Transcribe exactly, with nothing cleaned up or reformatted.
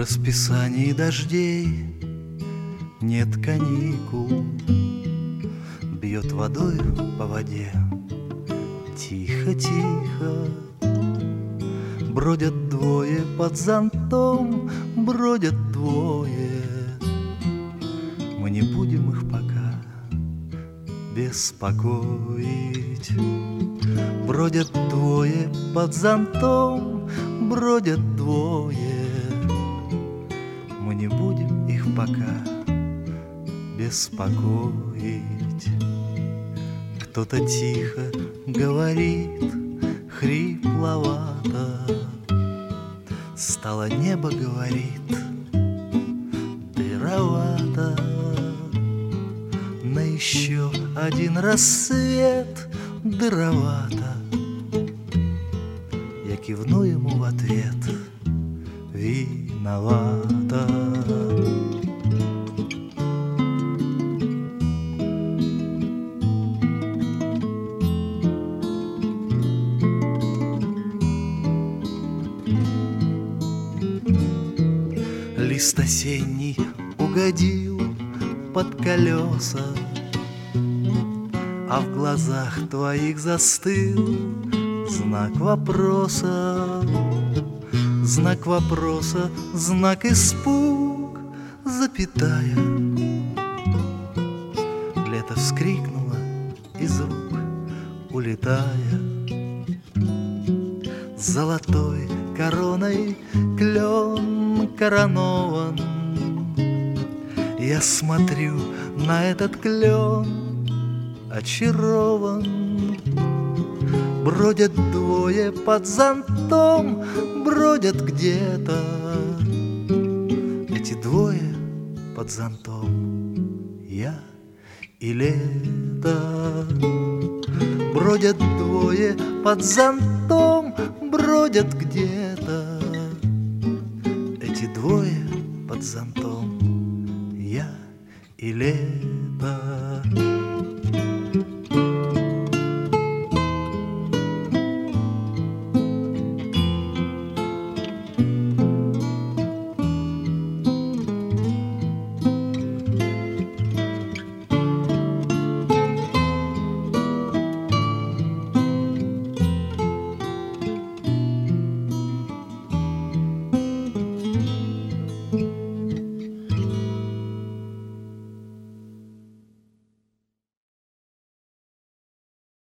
расписании дождей нет каникул. Бьет водою по воде тихо-тихо. Бродят двое под зонтом, бродят двое. Мы не будем их пока беспокоить. Бродят двое под зонтом, бродят двое. Мы не будем их пока беспокоить. Кто-то тихо говорит, хрипловато. Стало небо, говорит, дыровато. На еще один рассвет дыровато. Я кивну ему в ответ, виновата. Лист осенний угодил под колеса, а в глазах твоих застыл знак вопроса. Знак вопроса, знак испуг, запятая. Лето вскрикнуло из рук, улетая. Золотой короной клен коронован. Я смотрю на этот клен, очарован. Бродят двое под зонтом, бродят где-то. Эти двое под зонтом, я и лето. Бродят двое под зонтом, бродят где-то. Эти двое под зонтом, я и лето.